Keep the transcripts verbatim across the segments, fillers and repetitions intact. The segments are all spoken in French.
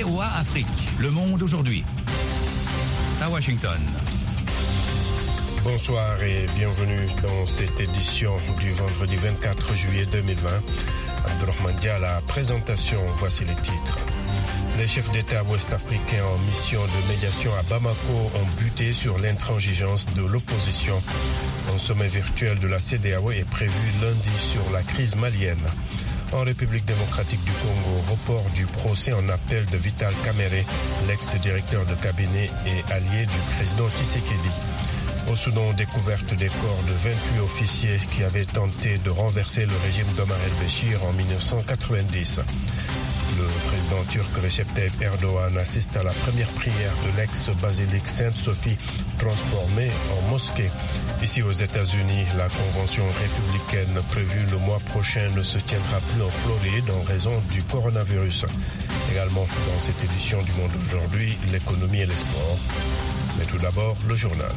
V O A Afrique, Le Monde aujourd'hui. À Washington. Bonsoir et bienvenue dans cette édition du vendredi vingt-quatre juillet deux mille vingt. Abdourahmane Dia à la présentation, voici les titres. Les chefs d'État ouest-africains en mission de médiation à Bamako ont buté sur l'intransigeance de l'opposition. Un sommet virtuel de la C E D E A O est prévu lundi sur la crise malienne. En République démocratique du Congo, report du procès en appel de Vital Kamerhe, l'ex-directeur de cabinet et allié du président Tshisekedi. Au Soudan, découverte des corps de vingt-huit officiers qui avaient tenté de renverser le régime d'Omar el-Béchir en mille neuf cent quatre-vingt-dix. Le président turc Recep Tayyip Erdogan assiste à la première prière de l'ex-basilique Sainte-Sophie transformée en mosquée. Ici aux États-Unis, la convention républicaine prévue le mois prochain ne se tiendra plus en Floride en raison du coronavirus. Également dans cette édition du Monde aujourd'hui, l'économie et les sports. Mais tout d'abord, le journal.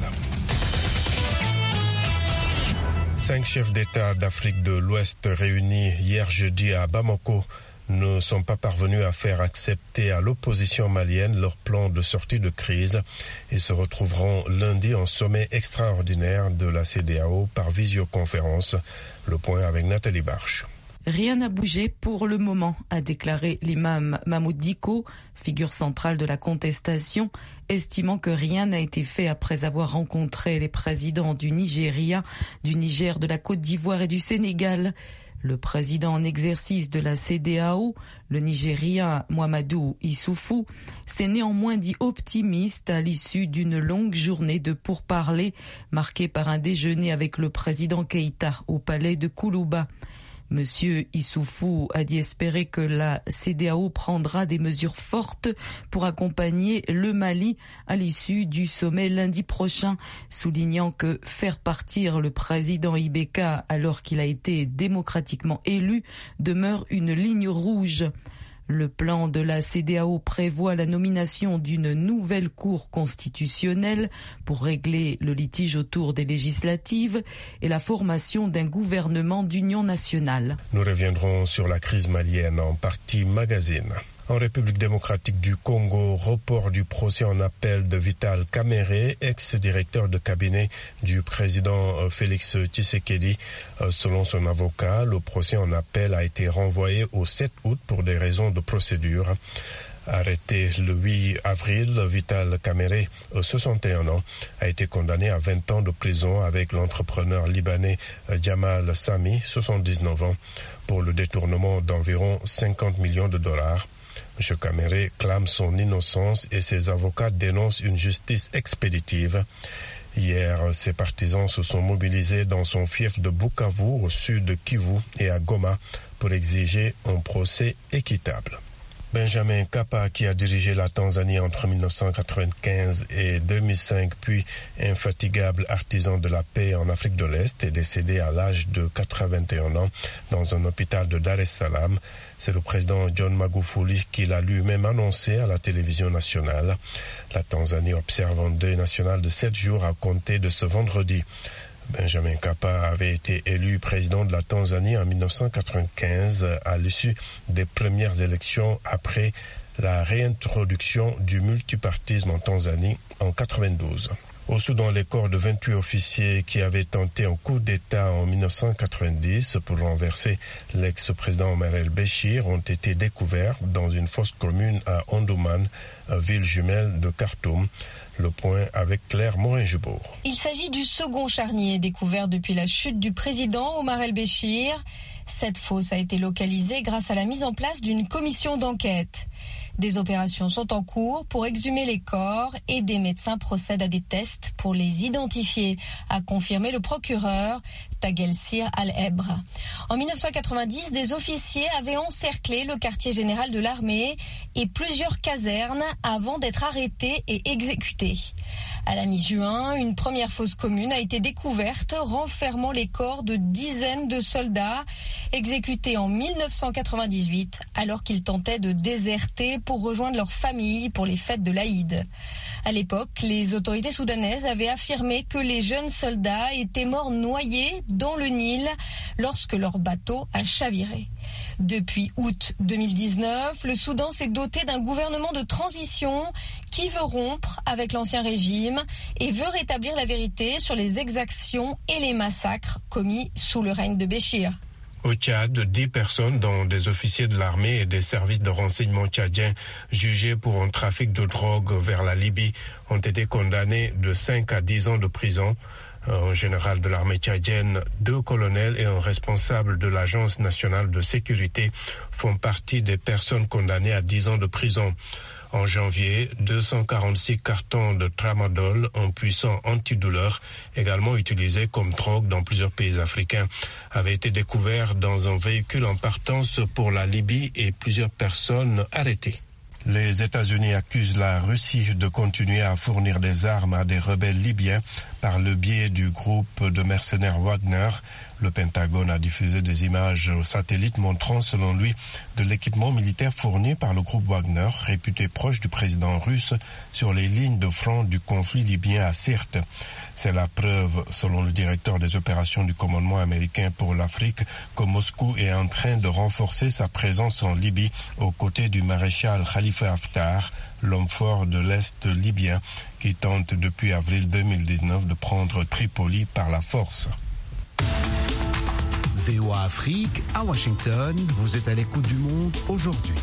Cinq chefs d'État d'Afrique de l'Ouest réunis hier jeudi à Bamako ne sont pas parvenus à faire accepter à l'opposition malienne leur plan de sortie de crise et se retrouveront lundi en sommet extraordinaire de la C E D E A O par visioconférence. Le point avec Nathalie Barche. Rien n'a bougé pour le moment, a déclaré l'imam Mahmoud Dicko, figure centrale de la contestation, estimant que rien n'a été fait après avoir rencontré les présidents du Nigeria, du Niger, de la Côte d'Ivoire et du Sénégal. Le président en exercice de la C E D E A O, le Nigérien Mahamadou Issoufou, s'est néanmoins dit optimiste à l'issue d'une longue journée de pourparlers marquée par un déjeuner avec le président Keïta au palais de Koulouba. Monsieur Issoufou a dit espérer que la C E D E A O prendra des mesures fortes pour accompagner le Mali à l'issue du sommet lundi prochain, soulignant que faire partir le président Ibeka alors qu'il a été démocratiquement élu demeure une ligne rouge. Le plan de la C E D E A O prévoit la nomination d'une nouvelle cour constitutionnelle pour régler le litige autour des législatives et la formation d'un gouvernement d'union nationale. Nous reviendrons sur la crise malienne en partie magazine. En République démocratique du Congo, report du procès en appel de Vital Kamerhe, ex-directeur de cabinet du président Félix Tshisekedi. Selon son avocat, le procès en appel a été renvoyé au sept août pour des raisons de procédure. Arrêté le huit avril, Vital Kamerhe, soixante et un ans, a été condamné à vingt ans de prison avec l'entrepreneur libanais Jamal Sami, soixante-dix-neuf ans, pour le détournement d'environ cinquante millions de dollars. M. Kamerhe clame son innocence et ses avocats dénoncent une justice expéditive. Hier, ses partisans se sont mobilisés dans son fief de Bukavu, au sud de Kivu et à Goma, pour exiger un procès équitable. Benjamin Kappa, qui a dirigé la Tanzanie entre mille neuf cent quatre-vingt-quinze et deux mille cinq, puis infatigable artisan de la paix en Afrique de l'Est, est décédé à l'âge de quatre-vingt-un ans dans un hôpital de Dar es Salaam. C'est le président John Magufuli qui l'a lui-même annoncé à la télévision nationale. La Tanzanie observe un deuil national de sept jours à compter de ce vendredi. Benjamin Kappa avait été élu président de la Tanzanie en mille neuf cent quatre-vingt-quinze à l'issue des premières élections après la réintroduction du multipartisme en Tanzanie en quatre-vingt-douze. Au Soudan, les corps de vingt-huit officiers qui avaient tenté un coup d'État en mille neuf cent quatre-vingt-dix pour renverser l'ex-président Omar el-Béchir ont été découverts dans une fosse commune à Omdurman, ville jumelle de Khartoum. Le point avec Claire Morin-Jubour. Il s'agit du second charnier découvert depuis la chute du président Omar el-Béchir. Cette fosse a été localisée grâce à la mise en place d'une commission d'enquête. Des opérations sont en cours pour exhumer les corps et des médecins procèdent à des tests pour les identifier, a confirmé le procureur Tagelsir Al-Ebre. En mille neuf cent quatre-vingt-dix, des officiers avaient encerclé le quartier général de l'armée et plusieurs casernes avant d'être arrêtés et exécutés. À la mi-juin, une première fosse commune a été découverte, renfermant les corps de dizaines de soldats exécutés en mille neuf cent quatre-vingt-dix-huit, alors qu'ils tentaient de déserter pour rejoindre leurs familles pour les fêtes de l'Aïd. À l'époque, les autorités soudanaises avaient affirmé que les jeunes soldats étaient morts noyés dans le Nil lorsque leur bateau a chaviré. Depuis août deux mille dix-neuf, le Soudan s'est doté d'un gouvernement de transition qui veut rompre avec l'ancien régime et veut rétablir la vérité sur les exactions et les massacres commis sous le règne de Béchir. Au Tchad, dix personnes, dont des officiers de l'armée et des services de renseignement tchadiens jugés pour un trafic de drogue vers la Libye, ont été condamnées de cinq à dix ans de prison. Un général de l'armée tchadienne, deux colonels et un responsable de l'Agence nationale de sécurité font partie des personnes condamnées à dix ans de prison. En janvier, deux cent quarante-six cartons de tramadol, un puissant antidouleur, également utilisé comme drogue dans plusieurs pays africains, avaient été découverts dans un véhicule en partance pour la Libye et plusieurs personnes arrêtées. Les États-Unis accusent la Russie de continuer à fournir des armes à des rebelles libyens par le biais du groupe de mercenaires Wagner. Le Pentagone a diffusé des images satellites montrant, selon lui, de l'équipement militaire fourni par le groupe Wagner, réputé proche du président russe, sur les lignes de front du conflit libyen à Sirte. C'est la preuve, selon le directeur des opérations du commandement américain pour l'Afrique, que Moscou est en train de renforcer sa présence en Libye aux côtés du maréchal Khalifa Haftar, l'homme fort de l'Est libyen, qui tente depuis avril deux mille dix-neuf de prendre Tripoli par la force. V O A Afrique, à Washington, vous êtes à l'écoute du monde aujourd'hui.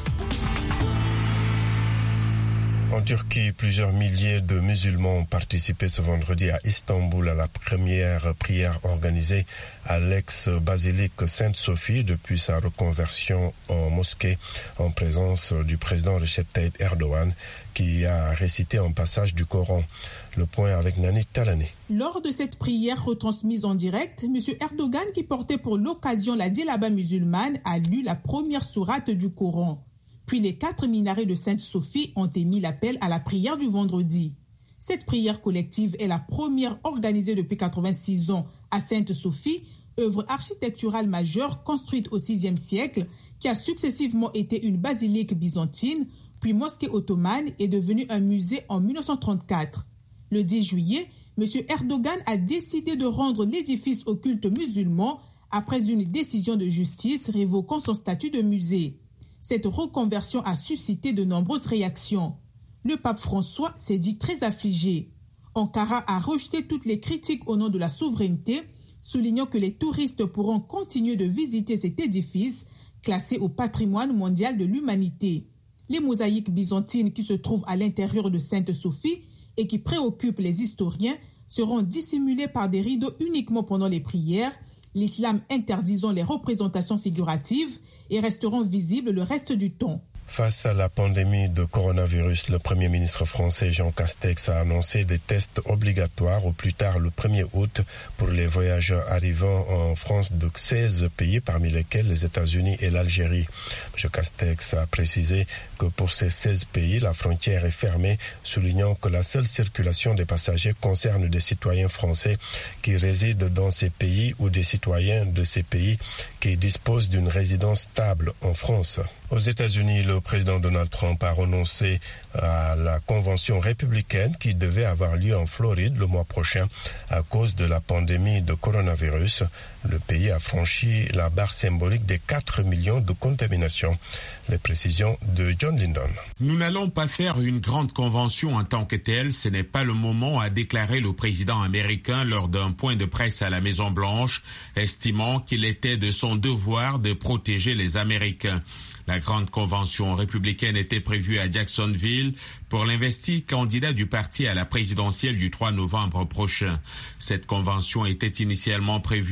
En Turquie, plusieurs milliers de musulmans ont participé ce vendredi à Istanbul à la première prière organisée à l'ex-basilique Sainte-Sophie depuis sa reconversion en mosquée en présence du président Recep Tayyip Erdogan qui a récité un passage du Coran. Le point avec Nani Talani. Lors de cette prière retransmise en direct, M. Erdogan, qui portait pour l'occasion la djellaba musulmane, a lu la première sourate du Coran. Puis les quatre minarets de Sainte-Sophie ont émis l'appel à la prière du vendredi. Cette prière collective est la première organisée depuis quatre-vingt-six ans à Sainte-Sophie, œuvre architecturale majeure construite au sixième siècle, qui a successivement été une basilique byzantine, puis mosquée ottomane et devenue un musée en mille neuf cent trente-quatre. Le dix juillet, M. Erdogan a décidé de rendre l'édifice au culte musulman après une décision de justice révoquant son statut de musée. Cette reconversion a suscité de nombreuses réactions. Le pape François s'est dit très affligé. Ankara a rejeté toutes les critiques au nom de la souveraineté, soulignant que les touristes pourront continuer de visiter cet édifice classé au patrimoine mondial de l'humanité. Les mosaïques byzantines qui se trouvent à l'intérieur de Sainte-Sophie et qui préoccupent les historiens seront dissimulées par des rideaux uniquement pendant les prières, l'islam interdisant les représentations figuratives et resteront visibles le reste du temps. Face à la pandémie de coronavirus, le Premier ministre français Jean Castex a annoncé des tests obligatoires au plus tard le premier août pour les voyageurs arrivant en France de seize pays, parmi lesquels les États-Unis et l'Algérie. M. Castex a précisé que pour ces seize pays, la frontière est fermée, soulignant que la seule circulation des passagers concerne des citoyens français qui résident dans ces pays ou des citoyens de ces pays qui disposent d'une résidence stable en France. Aux États-Unis, le président Donald Trump a renoncé à la convention républicaine qui devait avoir lieu en Floride le mois prochain à cause de la pandémie de coronavirus. Le pays a franchi la barre symbolique des quatre millions de contaminations. Les précisions de John Lindon. Nous n'allons pas faire une grande convention en tant que telle. Ce n'est pas le moment, a déclaré le président américain lors d'un point de presse à la Maison-Blanche, estimant qu'il était de son devoir de protéger les Américains. La grande convention républicaine était prévue à Jacksonville pour l'investi candidat du parti à la présidentielle du trois novembre prochain. Cette convention était initialement prévue à Charlottesville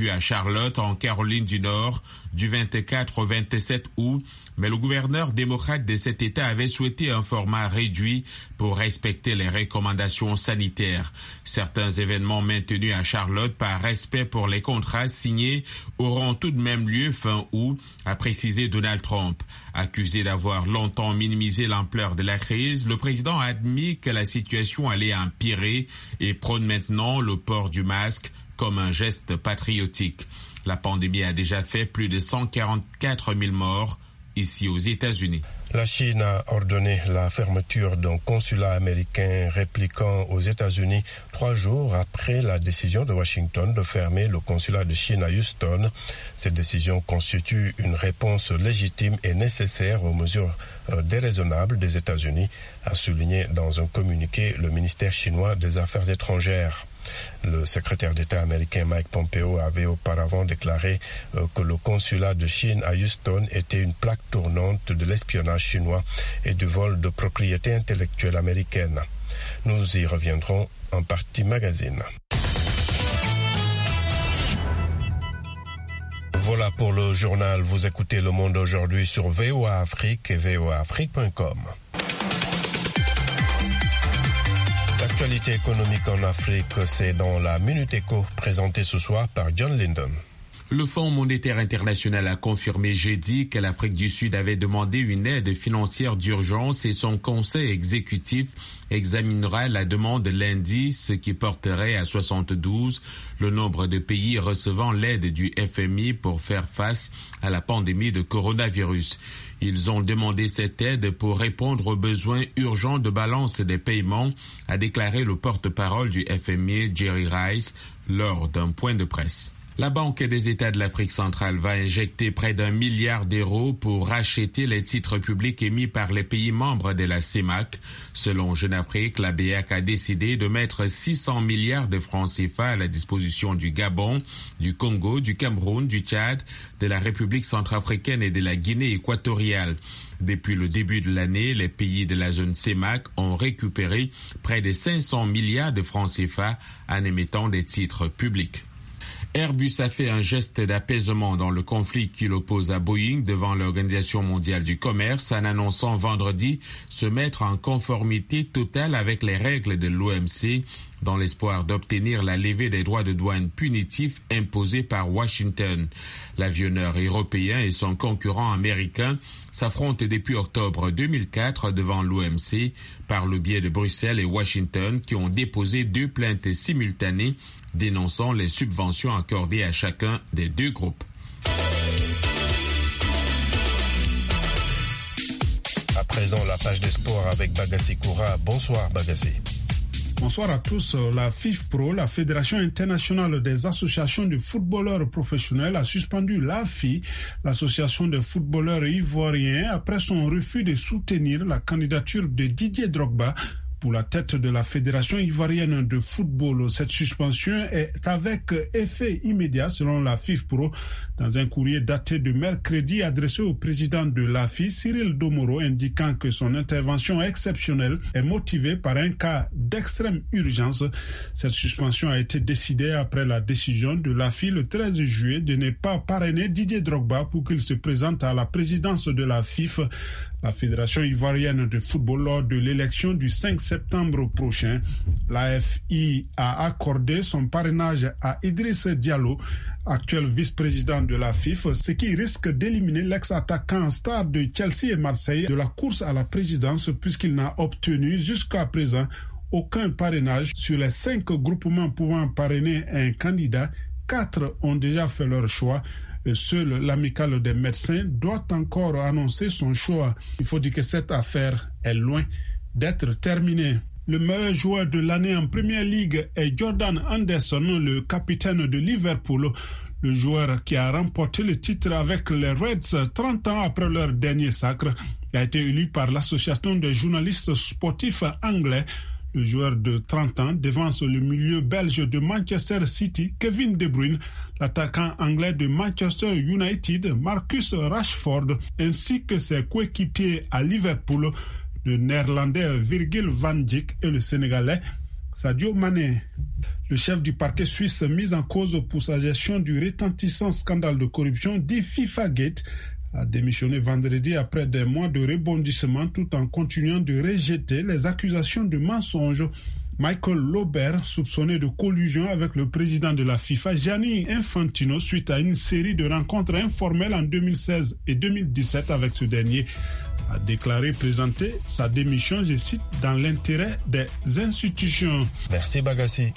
Charlotte, en Caroline du Nord, du vingt-quatre au vingt-sept août, mais le gouverneur démocrate de cet État avait souhaité un format réduit pour respecter les recommandations sanitaires. Certains événements maintenus à Charlotte par respect pour les contrats signés auront tout de même lieu fin août, a précisé Donald Trump. Accusé d'avoir longtemps minimisé l'ampleur de la crise, le président a admis que la situation allait empirer et prône maintenant le port du masque comme un geste patriotique. La pandémie a déjà fait plus de cent quarante-quatre mille morts ici aux États-Unis. La Chine a ordonné la fermeture d'un consulat américain répliquant aux États-Unis trois jours après la décision de Washington de fermer le consulat de Chine à Houston. Cette décision constitue une réponse légitime et nécessaire aux mesures déraisonnables des États-Unis, a souligné dans un communiqué le ministère chinois des Affaires étrangères. Le secrétaire d'État américain Mike Pompeo avait auparavant déclaré euh, que le consulat de Chine à Houston était une plaque tournante de l'espionnage chinois et du vol de propriété intellectuelle américaine. Nous y reviendrons en partie magazine. Voilà pour le journal. Vous écoutez Le Monde aujourd'hui sur V O A Afrique et v o a afrique point com. L'actualité économique en Afrique, c'est dans la Minute Éco, présentée ce soir par John Linden. Le Fonds monétaire international a confirmé jeudi que l'Afrique du Sud avait demandé une aide financière d'urgence et son conseil exécutif examinera la demande lundi, ce qui porterait à soixante-douze le nombre de pays recevant l'aide du F M I pour faire face à la pandémie de coronavirus. Ils ont demandé cette aide pour répondre aux besoins urgents de balance des paiements, a déclaré le porte-parole du F M I, Jerry Rice, lors d'un point de presse. La Banque des États de l'Afrique centrale va injecter près d'un milliard d'euros pour racheter les titres publics émis par les pays membres de la C E M A C. Selon Jeune Afrique, la B A C a décidé de mettre six cents milliards de francs C F A à la disposition du Gabon, du Congo, du Cameroun, du Tchad, de la République centrafricaine et de la Guinée équatoriale. Depuis le début de l'année, les pays de la zone C E M A C ont récupéré près de cinq cents milliards de francs C F A en émettant des titres publics. Airbus a fait un geste d'apaisement dans le conflit qui l'oppose à Boeing devant l'Organisation mondiale du commerce en annonçant vendredi se mettre en conformité totale avec les règles de l'O M C dans l'espoir d'obtenir la levée des droits de douane punitifs imposés par Washington. L'avionneur européen et son concurrent américain s'affrontent depuis octobre deux mille quatre devant l'O M C par le biais de Bruxelles et Washington qui ont déposé deux plaintes simultanées dénonçant les subventions accordées à chacun des deux groupes. À présent, la page des sports avec Bagassi Koura. Bonsoir Bagassi. Bonsoir à tous. La FIFPro, la Fédération internationale des associations de footballeurs professionnels, a suspendu l'A F I, l'association des footballeurs ivoiriens, après son refus de soutenir la candidature de Didier Drogba pour la tête de la Fédération ivoirienne de football. Cette suspension est avec effet immédiat selon la FIFPro. Dans un courrier daté de mercredi adressé au président de l'A F I, Cyril Domoro, indiquant que son intervention exceptionnelle est motivée par un cas d'extrême urgence. Cette suspension a été décidée après la décision de l'A F I le treize juillet de ne pas parrainer Didier Drogba pour qu'il se présente à la présidence de la F I F, la Fédération ivoirienne de football, lors de l'élection du cinq septembre prochain. La F I a accordé son parrainage à Idriss Diallo, actuel vice-président de la F I F, ce qui risque d'éliminer l'ex-attaquant star de Chelsea et Marseille de la course à la présidence, puisqu'il n'a obtenu jusqu'à présent aucun parrainage. Sur les cinq groupements pouvant parrainer un candidat, quatre ont déjà fait leur choix. Seul l'amicale des médecins doit encore annoncer son choix. Il faut dire que cette affaire est loin d'être terminée. Le meilleur joueur de l'année en Premier League est Jordan Henderson, le capitaine de Liverpool. Le joueur qui a remporté le titre avec les Reds trente ans après leur dernier sacre a été élu par l'association des journalistes sportifs anglais. Le joueur de trente ans devance le milieu belge de Manchester City, Kevin De Bruyne, l'attaquant anglais de Manchester United, Marcus Rashford, ainsi que ses coéquipiers à Liverpool, le néerlandais Virgil van Dijk et le sénégalais Sadio Mané. Le chef du parquet suisse mis en cause pour sa gestion du retentissant scandale de corruption dit FIFA Gate a démissionné vendredi après des mois de rebondissement tout en continuant de rejeter les accusations de mensonge. Michael Lauber, soupçonné de collusion avec le président de la FIFA, Gianni Infantino, suite à une série de rencontres informelles en deux mille seize et deux mille dix-sept avec ce dernier, a déclaré présenter sa démission, je cite, dans l'intérêt des institutions. Merci Bagassi.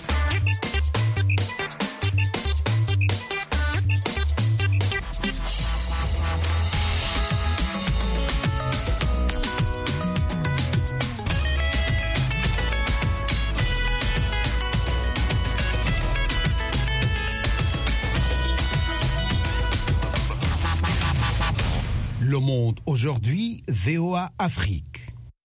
Le Monde aujourd'hui, V O A Afrique.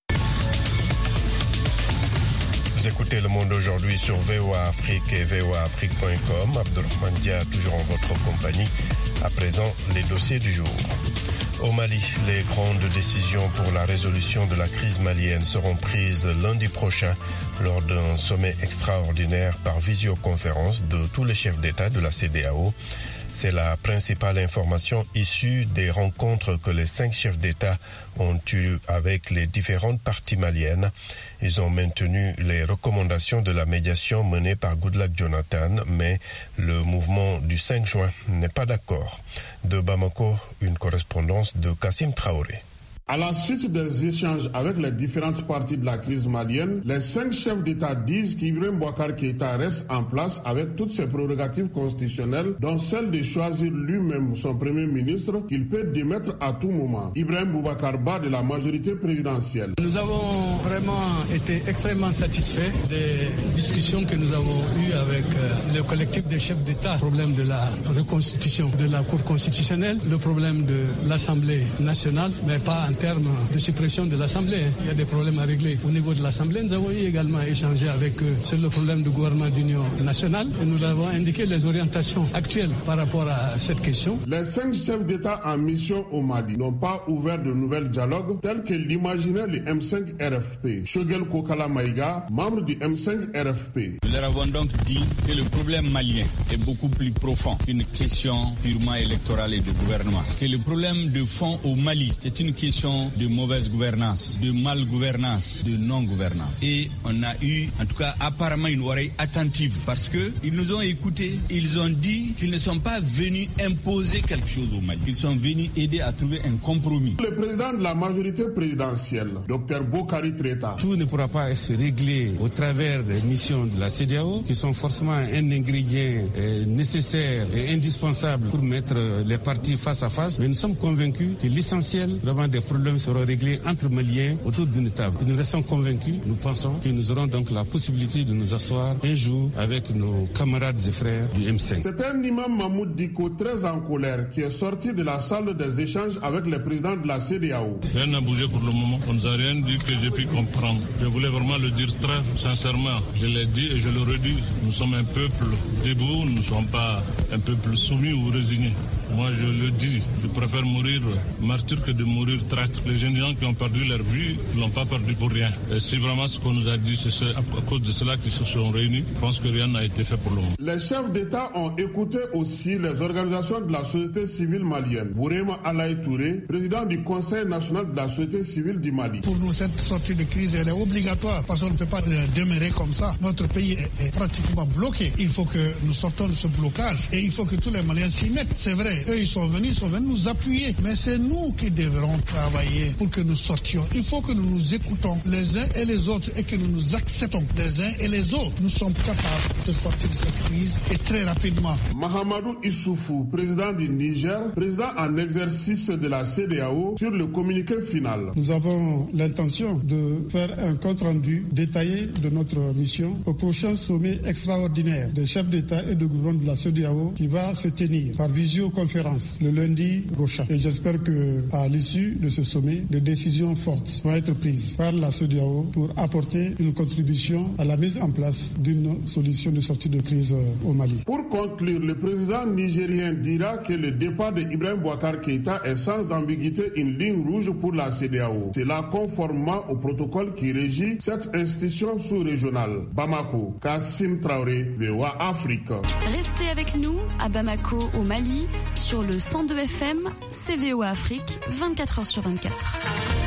Vous écoutez Le Monde aujourd'hui sur V O A Afrique et V O A Afrique point com. Abdelrahman Dia, toujours en votre compagnie. À présent, les dossiers du jour. Au Mali, les grandes décisions pour la résolution de la crise malienne seront prises lundi prochain lors d'un sommet extraordinaire par visioconférence de tous les chefs d'État de la C E D E A O. C'est la principale information issue des rencontres que les cinq chefs d'État ont eues avec les différentes parties maliennes. Ils ont maintenu les recommandations de la médiation menée par Goodluck Jonathan, mais le mouvement du cinq juin n'est pas d'accord. De Bamako, une correspondance de Kassim Traoré. À la suite des échanges avec les différentes parties de la crise malienne, les cinq chefs d'État disent qu'Ibrahim Boubacar Keïta reste en place avec toutes ses prérogatives constitutionnelles, dont celle de choisir lui-même son premier ministre qu'il peut démettre à tout moment. Ibrahim Boubacar Ba de la majorité présidentielle. Nous avons vraiment été extrêmement satisfaits des discussions que nous avons eues avec le collectif des chefs d'État. Le problème de la reconstitution de la Cour constitutionnelle, le problème de l'Assemblée nationale, mais pas en termes de suppression de l'Assemblée. Il y a des problèmes à régler au niveau de l'Assemblée. Nous avons eu également échangé avec eux sur le problème du gouvernement d'union nationale et nous avons indiqué les orientations actuelles par rapport à cette question. Les cinq chefs d'État en mission au Mali n'ont pas ouvert de nouveaux dialogues tels que l'imaginait le M cinq R F P. Shogel Kokala Maïga, membre du M cinq R F P. Nous leur avons donc dit que le problème malien est beaucoup plus profond qu'une question purement électorale et de gouvernement. Que le problème de fond au Mali, c'est une question de mauvaise gouvernance, de mal-gouvernance, de non-gouvernance. Et on a eu, en tout cas, apparemment une oreille attentive parce qu'ils nous ont écoutés. Ils ont dit qu'ils ne sont pas venus imposer quelque chose au Mali. Ils sont venus aider à trouver un compromis. Le président de la majorité présidentielle, Dr Bokari Treta. Tout ne pourra pas se régler au travers des missions de la C E D E A O, qui sont forcément un ingrédient euh, nécessaire et indispensable pour mettre les partis face à face. Mais nous sommes convaincus que l'essentiel, vraiment des problèmes seront réglés entre Maliens autour d'une table. Et nous restons convaincus, nous pensons que nous aurons donc la possibilité de nous asseoir un jour avec nos camarades et frères du M cinq. C'est un imam Mahmoud Diko très en colère qui est sorti de la salle des échanges avec le président de la C E D E A O. Rien n'a bougé pour le moment. On ne nous a rien dit que j'ai pu comprendre. Je voulais vraiment le dire très sincèrement. Je l'ai dit et je le redis. Nous sommes un peuple debout, nous ne sommes pas un peuple soumis ou résigné. Moi, je le dis, je préfère mourir martyr que de mourir traître. Les jeunes gens qui ont perdu leur vie ne l'ont pas perdu pour rien. Et si vraiment ce qu'on nous a dit, c'est à cause de cela qu'ils se sont réunis, je pense que rien n'a été fait pour le moment. Les chefs d'État ont écouté aussi les organisations de la société civile malienne. Bourema Alaï Touré, président du Conseil national de la société civile du Mali. Pour nous, cette sortie de crise, elle est obligatoire parce qu'on ne peut pas demeurer comme ça. Notre pays est, est pratiquement bloqué. Il faut que nous sortons de ce blocage et il faut que tous les Maliens s'y mettent. C'est vrai. Eux, ils sont venus, ils sont venus nous appuyer. Mais c'est nous qui devrons travailler pour que nous sortions. Il faut que nous nous écoutons les uns et les autres et que nous nous acceptons les uns et les autres. Nous sommes capables de sortir de cette crise et très rapidement. Mahamadou Issoufou, président du Niger, président en exercice de la C E D E A O, sur le communiqué final. Nous avons l'intention de faire un compte-rendu détaillé de notre mission au prochain sommet extraordinaire des chefs d'État et de gouvernement de la C E D E A O qui va se tenir par visioconférence conférence le lundi prochain. Et j'espère qu'à l'issue de ce sommet, des décisions fortes vont être prises par la CEDEAO pour apporter une contribution à la mise en place d'une solution de sortie de crise au Mali. Pour conclure, le président nigérien dira que le départ de Ibrahim Boubacar Keïta est sans ambiguïté une ligne rouge pour la CEDEAO. C'est là conformément au protocole qui régit cette institution sous-régionale. Bamako, Kassim Traoré, V O A Afrique. Restez avec nous à Bamako, au Mali, sur le cent deux F M, c'est V O A Afrique, vingt-quatre heures sur vingt-quatre.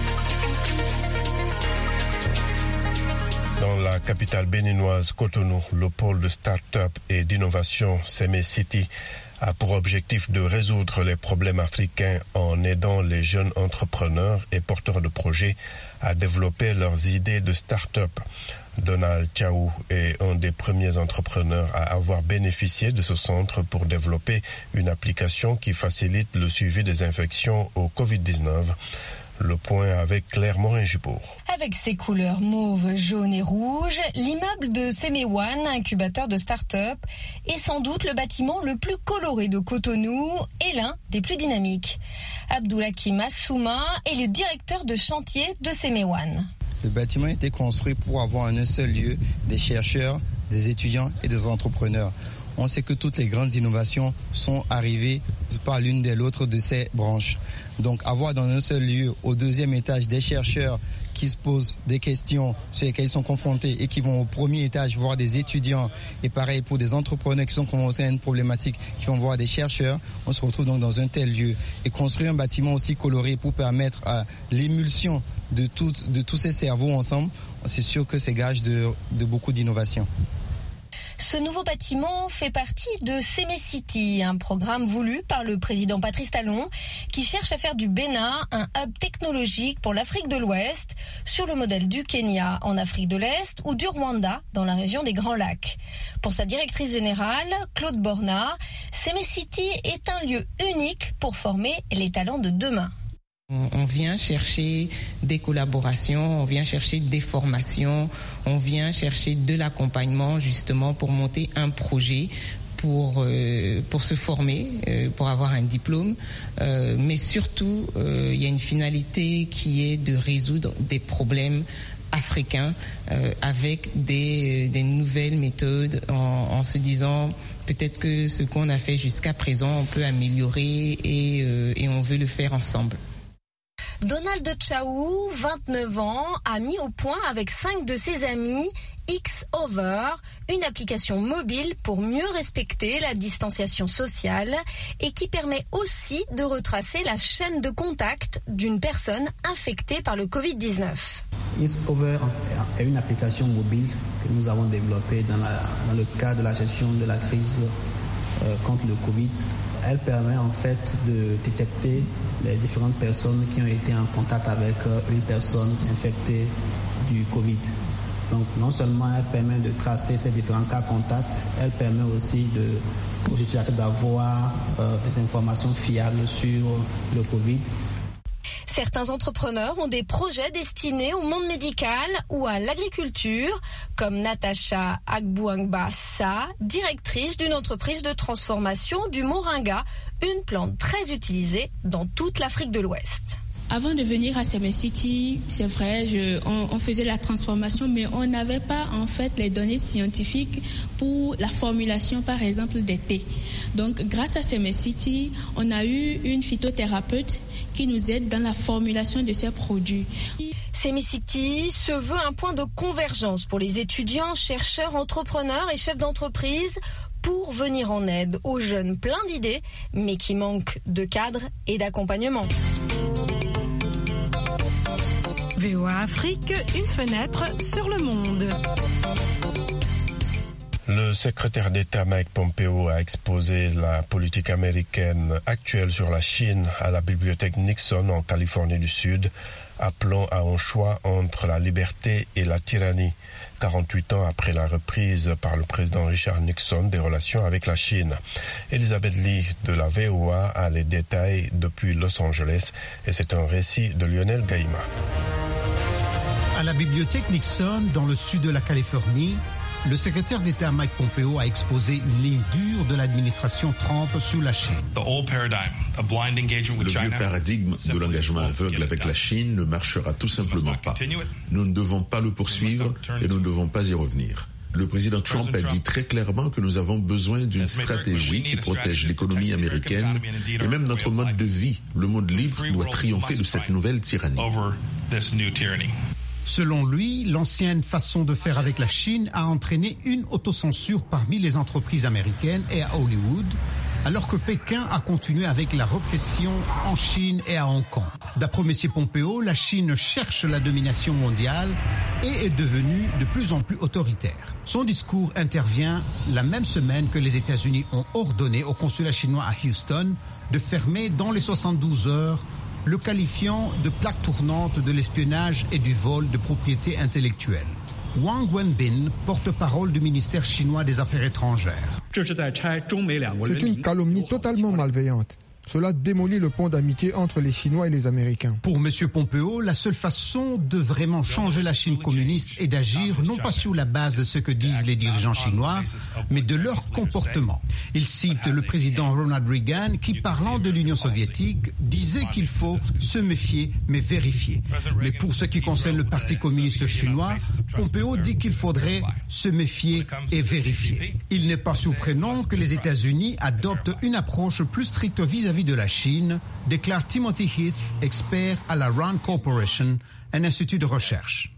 Dans la capitale béninoise Cotonou, le pôle de start-up et d'innovation Seme City a pour objectif de résoudre les problèmes africains en aidant les jeunes entrepreneurs et porteurs de projets à développer leurs idées de start-up. Donald Chaou est un des premiers entrepreneurs à avoir bénéficié de ce centre pour développer une application qui facilite le suivi des infections au covid dix-neuf. Le point avec Claire Morin-Gibourg. Avec ses couleurs mauve, jaune et rouge, l'immeuble de Semewan, incubateur de start-up, est sans doute le bâtiment le plus coloré de Cotonou et l'un des plus dynamiques. Abdoulakim Assouma est le directeur de chantier de Semewan. Le bâtiment a été construit pour avoir en un seul lieu des chercheurs, des étudiants et des entrepreneurs. On sait que toutes les grandes innovations sont arrivées par l'une de l'autre de ces branches. Donc avoir dans un seul lieu, au deuxième étage, des chercheurs qui se posent des questions sur lesquelles ils sont confrontés et qui vont au premier étage voir des étudiants, et pareil pour des entrepreneurs qui sont confrontés à une problématique, qui vont voir des chercheurs, on se retrouve donc dans un tel lieu. Et construire un bâtiment aussi coloré pour permettre à l'émulsion de, tout, de tous ces cerveaux ensemble, c'est sûr que c'est gage de, de beaucoup d'innovation. Ce nouveau bâtiment fait partie de Seme City, un programme voulu par le président Patrice Talon qui cherche à faire du Bénin un hub technologique pour l'Afrique de l'Ouest sur le modèle du Kenya en Afrique de l'Est ou du Rwanda dans la région des Grands Lacs. Pour sa directrice générale, Claude Borna, Seme City est un lieu unique pour former les talents de demain. On vient chercher des collaborations, on vient chercher des formations, on vient chercher de l'accompagnement justement pour monter un projet, pour euh, pour se former, euh, pour avoir un diplôme, euh, mais surtout euh, il y a une finalité qui est de résoudre des problèmes africains euh, avec des des nouvelles méthodes en, en se disant peut-être que ce qu'on a fait jusqu'à présent on peut améliorer et euh, et on veut le faire ensemble. Donald Chaou, vingt-neuf ans, a mis au point avec cinq de ses amis X-Over, une application mobile pour mieux respecter la distanciation sociale et qui permet aussi de retracer la chaîne de contact d'une personne infectée par le covid dix-neuf. X-Over est une application mobile que nous avons développée dans, la, dans le cadre de la gestion de la crise euh, contre le Covid. Elle permet en fait de détecter les différentes personnes qui ont été en contact avec une personne infectée du Covid. Donc non seulement elle permet de tracer ces différents cas contacts, elle permet aussi de, aux utilisateurs d'avoir euh, des informations fiables sur le Covid. Certains entrepreneurs ont des projets destinés au monde médical ou à l'agriculture, comme Natacha Agbouangba-Sa, directrice d'une entreprise de transformation du moringa, une plante très utilisée dans toute l'Afrique de l'Ouest. Avant de venir à Seme City, c'est vrai, je, on, on faisait la transformation, mais on n'avait pas en fait les données scientifiques pour la formulation, par exemple, des thés. Donc, grâce à Seme City, on a eu une phytothérapeute qui nous aide dans la formulation de ces produits. Seme City se veut un point de convergence pour les étudiants, chercheurs, entrepreneurs et chefs d'entreprise pour venir en aide aux jeunes pleins d'idées, mais qui manquent de cadre et d'accompagnement. V O A Afrique, une fenêtre sur le monde. Le secrétaire d'État Mike Pompeo a exposé la politique américaine actuelle sur la Chine à la bibliothèque Nixon en Californie du Sud, appelant à un choix entre la liberté et la tyrannie, quarante-huit ans après la reprise par le président Richard Nixon des relations avec la Chine. Elisabeth Lee de la V O A a les détails depuis Los Angeles et c'est un récit de Lionel Gaïma. À la bibliothèque Nixon, dans le sud de la Californie, Le secrétaire d'État Mike Pompeo a exposé une ligne dure de l'administration Trump sur la Chine. Le vieux paradigme de l'engagement aveugle avec la Chine ne marchera tout simplement pas. Nous ne devons pas le poursuivre et nous ne devons pas y revenir. Le président Trump a dit très clairement que nous avons besoin d'une stratégie qui protège l'économie américaine et même notre mode de vie. Le monde libre doit triompher de cette nouvelle tyrannie. Selon lui, l'ancienne façon de faire avec la Chine a entraîné une autocensure parmi les entreprises américaines et à Hollywood, alors que Pékin a continué avec la répression en Chine et à Hong Kong. D'après M. Pompeo, la Chine cherche la domination mondiale et est devenue de plus en plus autoritaire. Son discours intervient la même semaine que les États-Unis ont ordonné au consulat chinois à Houston de fermer dans les soixante-douze heures, le qualifiant de plaque tournante de l'espionnage et du vol de propriété intellectuelle. Wang Wenbin, porte-parole du ministère chinois des Affaires étrangères. C'est une calomnie totalement malveillante. Cela démolit le pont d'amitié entre les Chinois et les Américains. Pour M. Pompeo, la seule façon de vraiment changer la Chine communiste est d'agir non pas sur la base de ce que disent les dirigeants chinois, mais de leur comportement. Il cite le président Ronald Reagan qui, parlant de l'Union soviétique, disait qu'il faut se méfier mais vérifier. Mais pour ce qui concerne le Parti communiste chinois, Pompeo dit qu'il faudrait se méfier et vérifier. Il n'est pas surprenant que les États-Unis adoptent une approche plus stricte vis-à-vis de la Chine, déclare Timothy Heath, expert à la Rand Corporation, un institut de recherche.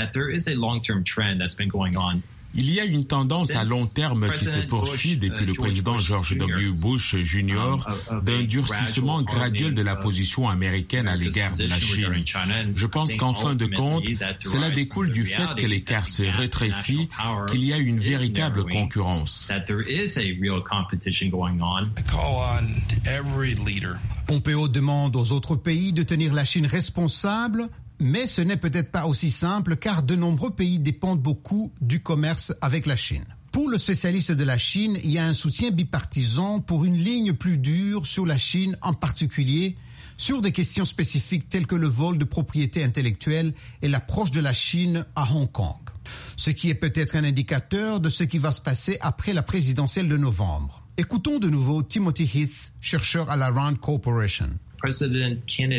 Il y a une tendance à long terme qui se poursuit depuis le président George W. Bush junior d'un durcissement graduel de la position américaine à l'égard de la Chine. Je pense qu'en fin de compte, cela découle du fait que l'écart se rétrécit, qu'il y a une véritable concurrence. Pompeo demande aux autres pays de tenir la Chine responsable. Mais ce n'est peut-être pas aussi simple car de nombreux pays dépendent beaucoup du commerce avec la Chine. Pour le spécialiste de la Chine, il y a un soutien bipartisan pour une ligne plus dure sur la Chine, en particulier sur des questions spécifiques telles que le vol de propriété intellectuelle et l'approche de la Chine à Hong Kong. Ce qui est peut-être un indicateur de ce qui va se passer après la présidentielle de novembre. Écoutons de nouveau Timothy Heath, chercheur à la Rand Corporation. Le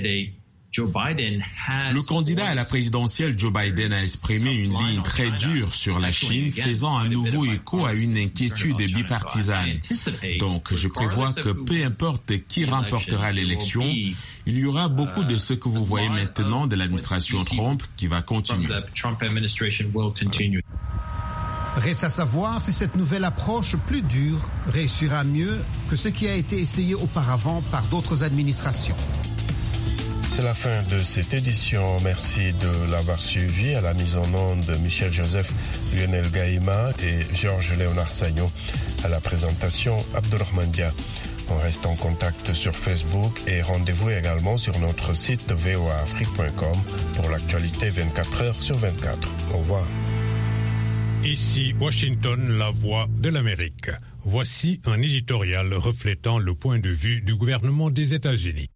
candidat à la présidentielle Joe Biden a exprimé une ligne très dure sur la Chine, faisant un nouveau écho à une inquiétude bipartisane. Donc, je prévois que peu importe qui remportera l'élection, il y aura beaucoup de ce que vous voyez maintenant de l'administration Trump qui va continuer. Reste à savoir si cette nouvelle approche plus dure réussira mieux que ce qui a été essayé auparavant par d'autres administrations. C'est la fin de cette édition. Merci de l'avoir suivi. À la mise en onde de Michel Joseph, Lionel Gaïma et Georges Léonard Sagnon. À la présentation, Abdelrahman Dia. On reste en contact sur Facebook et rendez-vous également sur notre site v o a afrique point com pour l'actualité vingt-quatre heures sur vingt-quatre. Au revoir. Ici Washington, la voix de l'Amérique. Voici un éditorial reflétant le point de vue du gouvernement des États-Unis.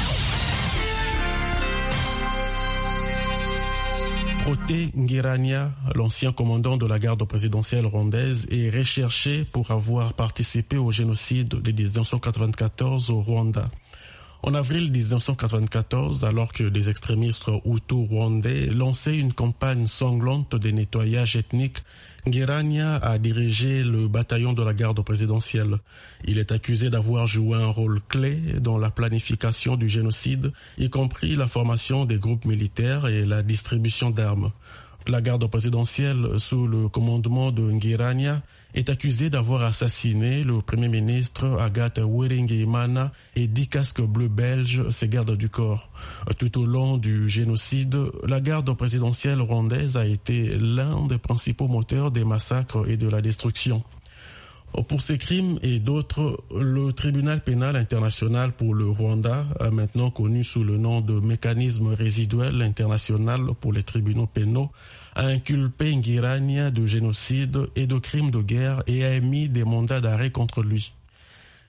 Prote Ngirania, l'ancien commandant de la garde présidentielle rwandaise, est recherché pour avoir participé au génocide de dix-neuf cent quatre-vingt-quatorze au Rwanda. En avril dix-neuf cent quatre-vingt-quatorze, alors que des extrémistes hutus rwandais lançaient une campagne sanglante de nettoyage ethnique, Ngirania a dirigé le bataillon de la garde présidentielle. Il est accusé d'avoir joué un rôle clé dans la planification du génocide, y compris la formation des groupes militaires et la distribution d'armes. La garde présidentielle, sous le commandement de Ngirania, est accusée d'avoir assassiné le premier ministre Agathe Uwilingiyimana et dix casques bleus belges, ses gardes du corps. Tout au long du génocide, la garde présidentielle rwandaise a été l'un des principaux moteurs des massacres et de la destruction. Pour ces crimes et d'autres, le tribunal pénal international pour le Rwanda, maintenant connu sous le nom de mécanisme résiduel international pour les tribunaux pénaux, a inculpé Ngirania de génocide et de crimes de guerre et a émis des mandats d'arrêt contre lui.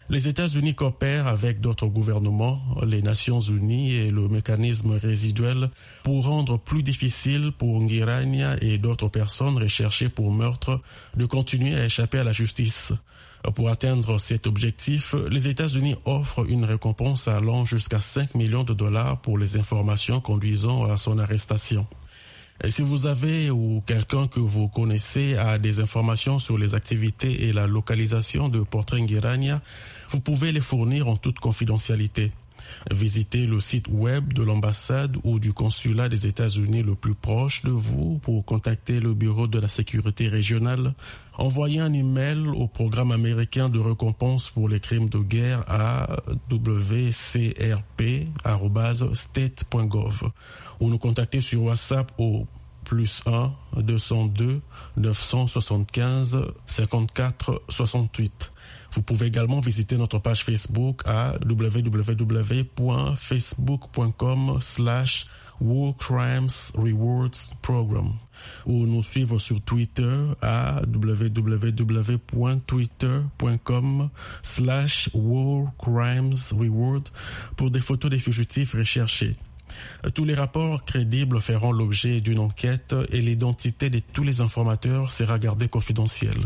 Les États-Unis coopèrent avec d'autres gouvernements, les Nations Unies et le mécanisme résiduel pour rendre plus difficile pour Ngirania et d'autres personnes recherchées pour meurtre de continuer à échapper à la justice. Pour atteindre cet objectif, les États-Unis offrent une récompense allant jusqu'à cinq millions de dollars pour les informations conduisant à son arrestation. Et si vous avez ou quelqu'un que vous connaissez a des informations sur les activités et la localisation de Portrait Ngirania, vous pouvez les fournir en toute confidentialité. Visitez le site web de l'ambassade ou du consulat des États-Unis le plus proche de vous pour contacter le bureau de la sécurité régionale. Envoyez un email au programme américain de récompense pour les crimes de guerre à w c r p arobase state point gov ou nous contacter sur WhatsApp au plus un deux cent deux neuf cent soixante-quinze cinquante-quatre soixante-huit. Vous pouvez également visiter notre page Facebook à w w w point facebook point com slash War Crimes Rewards Program ou nous suivre sur Twitter à w w w point twitter point com slash War Crimes Reward pour des photos des fugitifs recherchés. Tous les rapports crédibles feront l'objet d'une enquête et l'identité de tous les informateurs sera gardée confidentielle.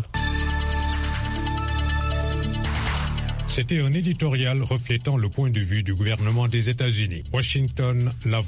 C'était un éditorial reflétant le point de vue du gouvernement des États-Unis. Washington, la